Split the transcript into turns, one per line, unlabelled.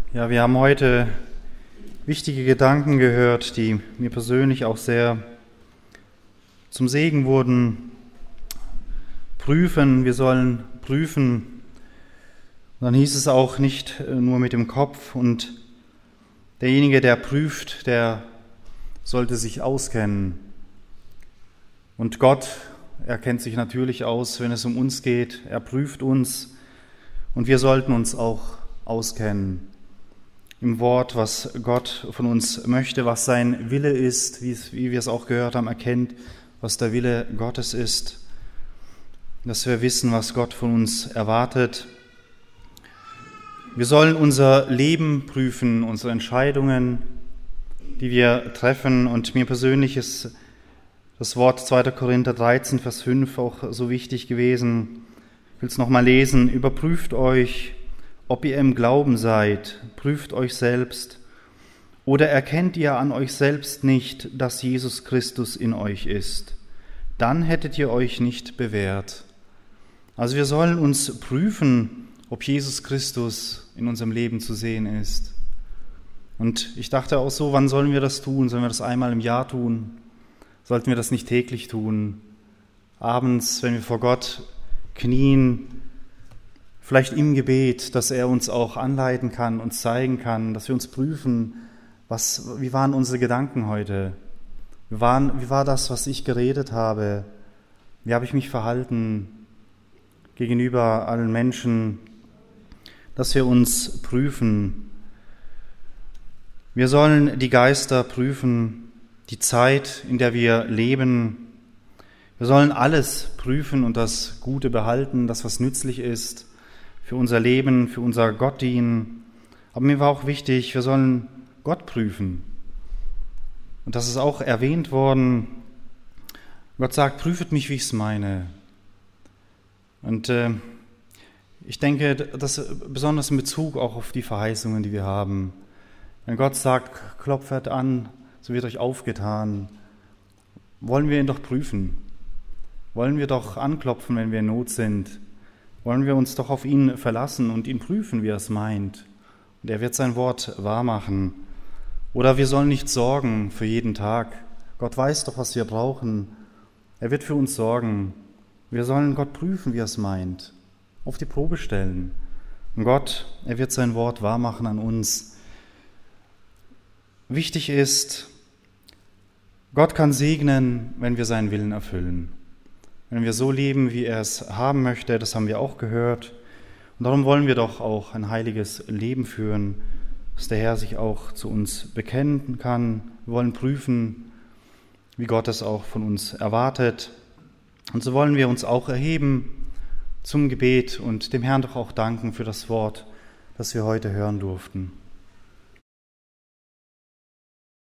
Ja, wir haben heute wichtige Gedanken gehört, die mir persönlich auch sehr zum Segen wurden. Prüfen, wir sollen prüfen. Dann hieß es auch nicht nur mit dem Kopf, und derjenige, der prüft, der sollte sich auskennen. Und Gott, er kennt sich natürlich aus, wenn es um uns geht. Er prüft uns, und wir sollten uns auch auskennen im Wort, was Gott von uns möchte, was sein Wille ist, wie wir es auch gehört haben, erkennt, was der Wille Gottes ist, dass wir wissen, was Gott von uns erwartet. Wir sollen unser Leben prüfen, unsere Entscheidungen, die wir treffen, und mir persönlich ist das Wort 2. Korinther 13, Vers 5 auch so wichtig gewesen. Ich will es nochmal lesen. Überprüft euch, ob ihr im Glauben seid, prüft euch selbst. Oder erkennt ihr an euch selbst nicht, dass Jesus Christus in euch ist? Dann hättet ihr euch nicht bewährt. Also wir sollen uns prüfen, ob Jesus Christus in unserem Leben zu sehen ist. Und ich dachte auch so, wann sollen wir das tun? Sollen wir das einmal im Jahr tun? Sollten wir das nicht täglich tun? Abends, wenn wir vor Gott knien, vielleicht im Gebet, dass er uns auch anleiten kann, uns zeigen kann, dass wir uns prüfen, wie waren unsere Gedanken heute? Wie war das, was ich geredet habe? Wie habe ich mich verhalten gegenüber allen Menschen? Dass wir uns prüfen. Wir sollen die Geister prüfen, die Zeit, in der wir leben. Wir sollen alles prüfen und das Gute behalten, das, was nützlich ist für unser Leben, für unser Gottdienen. Aber mir war auch wichtig, wir sollen Gott prüfen. Und das ist auch erwähnt worden. Gott sagt, prüfet mich, wie ich es meine. Und ich denke, das besonders in Bezug auch auf die Verheißungen, die wir haben. Wenn Gott sagt, klopft an, so wird euch aufgetan, wollen wir ihn doch prüfen. Wollen wir doch anklopfen, wenn wir in Not sind. Wollen wir uns doch auf ihn verlassen und ihn prüfen, wie er es meint. Und er wird sein Wort wahrmachen. Oder wir sollen nicht sorgen für jeden Tag. Gott weiß doch, was wir brauchen. Er wird für uns sorgen. Wir sollen Gott prüfen, wie er es meint. Auf die Probe stellen. Und Gott, er wird sein Wort wahrmachen an uns. Wichtig ist, Gott kann segnen, wenn wir seinen Willen erfüllen. Wenn wir so leben, wie er es haben möchte, das haben wir auch gehört. Und darum wollen wir doch auch ein heiliges Leben führen, dass der Herr sich auch zu uns bekennen kann. Wir wollen prüfen, wie Gott es auch von uns erwartet. Und so wollen wir uns auch erheben zum Gebet und dem Herrn doch auch danken für das Wort, das wir heute hören durften.